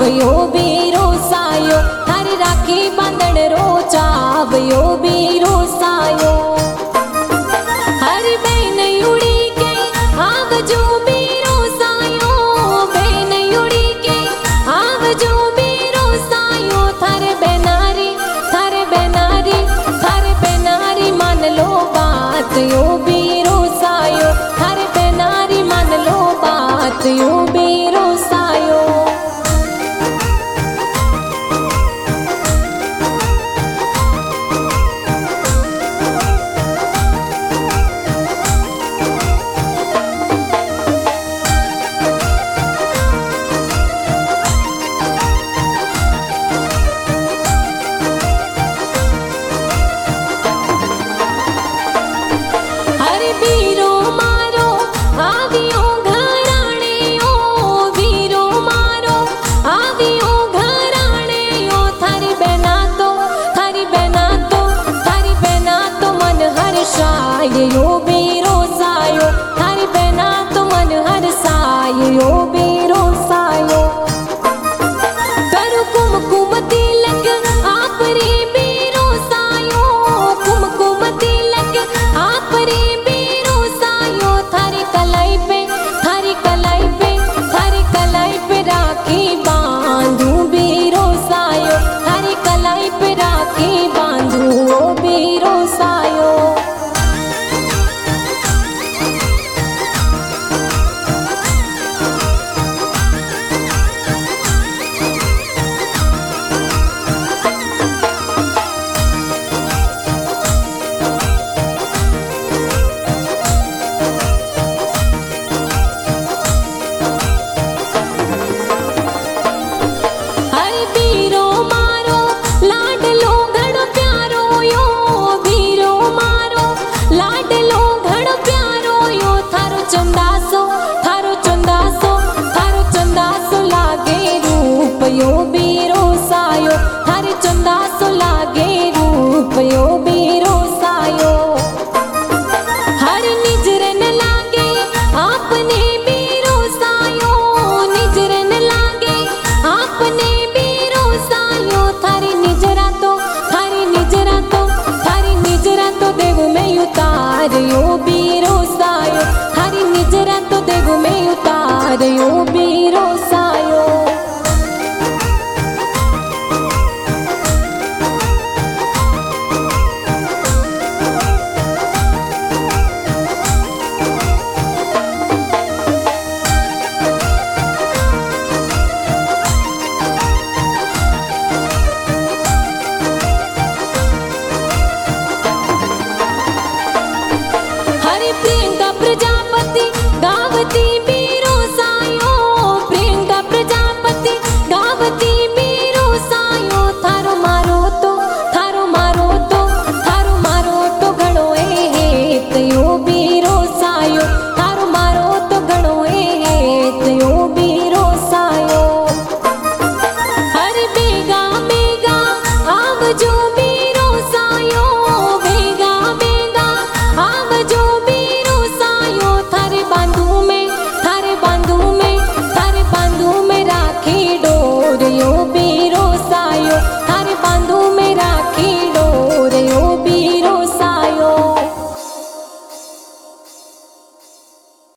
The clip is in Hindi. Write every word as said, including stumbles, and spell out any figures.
चावयो बीरो सायो थारी राखी बांधण रो चावयो बीरो सायो। हरी बहन उड़ी के आवजो बीरो सायो, बहन उड़ी के आवजो बीरो सायो। थारे बेनारी थारे बेनारी थारे बेनारी मान लो बात यो बीरो सायो, थारे बेनारी मान लो बात यो बीरो सायो। यो बीरो सायो थारी बहना तो मन हर सायो यो बीरो सायो। करू कुमकुम तिलक आप रे बीरो सायो, कुमकुम तिलक आप रे बीरो सायो। थारी कलाई पे थारी कलाई पे थारी कलाई पे राखी बांधू बीरो सायो, थारी कलाई पे राखी बांधू ओ बीरो सायो। यो बीरो सायो थारे चंदासो लागे रूप यो बीरो सायो। हर निजरन लागे आपने बीरो सायो, निजरन लागे आपने बीरो सायो। थारी निजरा तो थारी निजरा तो थारी निजरा तो देव में उतार यो बीरो सायो, थारी निजरा तो देव में उतार यो बीरो सायो। प्रजापति गावती बीरो सायो, प्रियंका प्रजापति गावती बीरो सायो। थारो मारो तो थारो मारो तो थारो मारो तो घणो ए हेत यो बीरो सायो, थारो मारो तो घणो ए हेत यो बीरो सायो। हर बेगा बेगा आवजो